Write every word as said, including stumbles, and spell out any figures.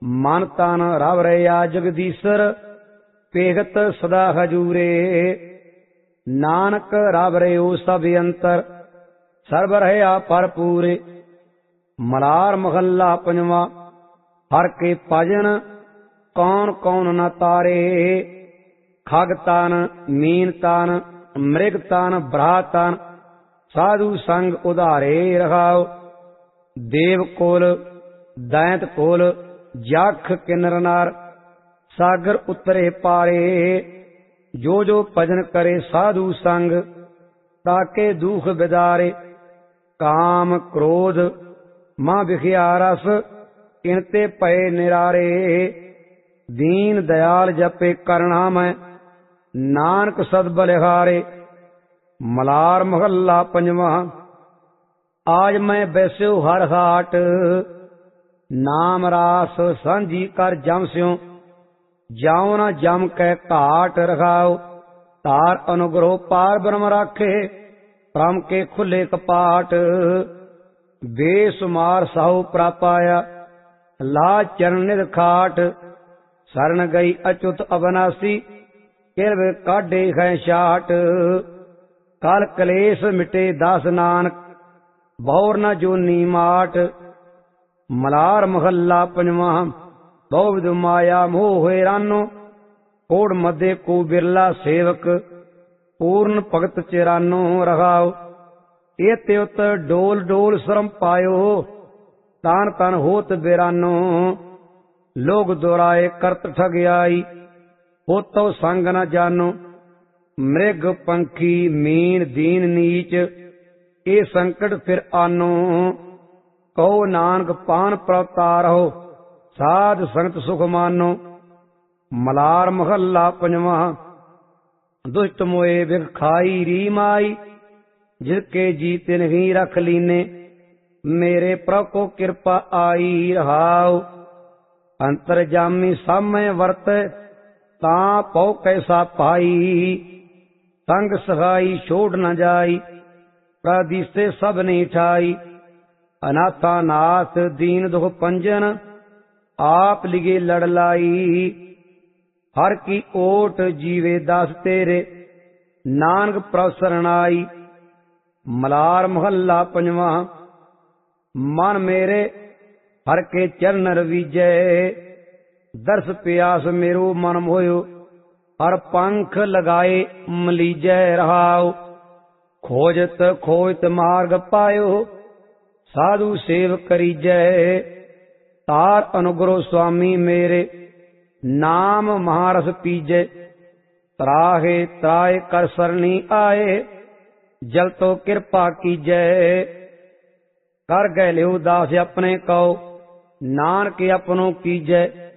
ਮਨ ਤਨ ਰਵ ਰਿਆ ਜਗਦੀਸ਼ਰ, ਭੇਗਤ ਸਦਾ ਹਜੂਰੇ। ਨਾਨਕ ਰਵ ਰਿਓ ਸਭ ਅੰਤਰ, ਸਰਬ ਰਹਿਆ ਭਰਪੂਰੇ। ਮਲਾਰ ਮਹੱਲਾ ਪੰਜਵਾਂ। ਹਰ ਕੇ ਭਜਨ ਕੌਣ ਕੌਣ ਨ ਤਾਰੇ। ਖਗ ਤਨ ਮੀਨ ਤਨ ਮ੍ਰਿਗ ਤਨ ਬਰਾ ਤਨ, ਸਾਧੂ ਸੰਗ ਉਧਾਰੇ ਰਹਾਉ। ਦੇਵ ਕੁਲ ਦੈਂਤ ਕੁਲ ਜਖ ਕਿਨਰ ਨਾਰ, ਸਾਗਰ ਉਤਰੇ ਪਾਰੇ। ਜੋ ਜੋ ਭਜਨ ਕਰੇ ਸਾਧੂ ਸੰਗ, ਤਾਕੇ ਦੁਖ ਬਿਦਾਰੇ। ਕਾਮ ਕ੍ਰੋਧ ਮਾਂ ਵਿਖਿਆ ਰਸ, ਇਨਤੇ ਪਏ ਨਿਰਾਰੇ। ਦੀਨ ਦਇਆਲ ਜਪੇ ਕਰਣਾ ਮੈਂ, ਨਾਨਕ ਸਦ ਬਲਿਹਾਰੇ। ਮਲਾਰ ਮਹੱਲਾ ਪੰਜਵਾਂ। ਆਜ ਮੈਂ ਬੈਸਿਓ ਹਰ ਹਾਟ, ਨਾਮ ਰਾਸ ਸਾਂਝੀ ਕਰ ਜਮ ਸਿਉ। ਜਾਉ ਨਾ ਜਮ ਕੈ ਘਾਟ ਰਖਾਉ, ਧਾਰ ਅਨੁਗ੍ਰਹ ਪਾਰ ਬ੍ਰਹਮ ਰਾਖੇ। ਪ੍ਰਮ ਕੇ ਖੁੱਲੇ ਕਪਾਟ, ਬੇਸੁਮਾਰ ਸਾਹੂ ਪ੍ਰਾਪਾਇਆ। ਲਾ ਚਰਨ ਨਿਧ ਖਾਟ, ਸਰਣ ਗਈ ਅਚੁਤ ਅਬਨਾਸੀ। ਕਿਰਬ ਕਾਢੇ ਖੈ ਛਾਟ, ਕਲ ਕਲੇਸ਼ ਮਿਟੇ ਦਾਸ ਨਾਨਕ। ਬਹੁਰ ਨ ਜੋਨੀ ਮਾਟ। ਮਲਾਰ ਮਹੱਲਾ ਪੰਜਵਾਂ। ਬਹੁ ਵਿਧ ਮਾਇਆ ਮੋਹ ਹੋਏ ਰਾਨੋ, ਕੋੜ ਮਧੇ ਕੋ ਬਿਰਲਾ ਸੇਵਕ। ਪੂਰਨ ਭਗਤ ਚਿਰਾਨੋ ਰਹਾਉ, ਇਹ ਤੇ ਉਤ ਡੋਲ ਡੋਲ ਸ਼ਰਮ ਪਾਇਓ। ਤਾਨ ਤਨ ਹੋਤ ਬਿਰਾਨੋ, ਲੋਗ ਦੁਰਾਏ ਕਰਤ ਠਗਿਆਈ। ਹੋਤੋ ਸੰਗ ਨ ਜਾਨੋ, ਮ੍ਰਿਗ ਪੰਖੀ ਮੀਨ ਦੀਨ ਨੀਚ। ਇਹ ਸੰਕਟ ਫਿਰ ਆਨੋ, ਕਹੋ ਨਾਨਕ ਪਾਨ ਪ੍ਰਵਤਾਰਹੁ। ਸਾਧ ਸੰਗਤ ਸੁਖ ਮਾਨੋ। ਮਲਾਰ ਮਹੱਲਾ ਪੰਜਵਾਂ। ਦੁਸ਼ਟ ਮੋਏ ਵਿਖ ਖਾਈ ਰੀ ਮਾਈ, ਜਿਸ ਕੇ ਜੀ ਤਿਨ ਹੀ ਰਖ ਲੀਨੇ। ਮੇਰੇ ਪ੍ਰਭ ਕੋ ਕਿਰਪਾ ਆਈ ਰਹਾਉ, ਅੰਤਰ ਜਾਮੀ ਸਾਮੈ ਵਰਤ। ਤਾਂ ਪਉ ਕੈਸਾ ਪਾਈ, ਸੰਗ ਸਹਾਈ ਛੋੜ ਨ ਜਾਈ। ਪ੍ਰਦੀਸੇ ਸਭ ਨੇ ਠਾਈ, ਅਨਾਥਾ ਨਾਥ ਦੀਨ ਦੁਖ ਪੰਜਨ। ਆਪ ਲਿਗੇ ਲੜ ਲਾਈ, ਹਰ ਕੀ ਓਟ ਜੀਵੇ ਦਾਸ ਤੇਰੇ। ਨਾਨਕ ਪ੍ਰਭ ਸਰਣਾਈ। ਮਲਾਰ ਮਹੱਲਾ ਪੰਜਵਾਂ। ਮਨ ਮੇਰੇ ਹਰ ਕੇ ਚਰਨ ਰਵੀਜੈ, ਦਰਸ ਪਿਆਸ ਮੇਰੋ ਮਨ ਮੋਇਓ। ਹਰ ਪੰਖ ਲਗਾਏ ਮਲੀਜੈ ਰਹਾਉ, ਖੋਜਤ ਖੋਜਤ ਮਾਰਗ ਪਾਇਓ। ਸਾਧੂ ਸੇਵ ਕਰੀਜੈ, ਤਾਰ ਅਨੁਗ੍ਰਹ ਸੁਆਮੀ ਮੇਰੇ। ਨਾਮ ਮਹਾਰਸ ਪੀਜੈ, ਤਰਾਹੇ ਤਰਾਏ ਕਰ ਸਰਣੀ ਆਏ। ਜਲ ਤੋ ਕਿਰਪਾ ਕੀਜੈ, ਕਰ ਗਏ ਲਿਓ ਦਾਸ ਆਪਣੇ ਕਉ। ਨਾਨਕ ਆਪਣੋ ਕੀਜੈ।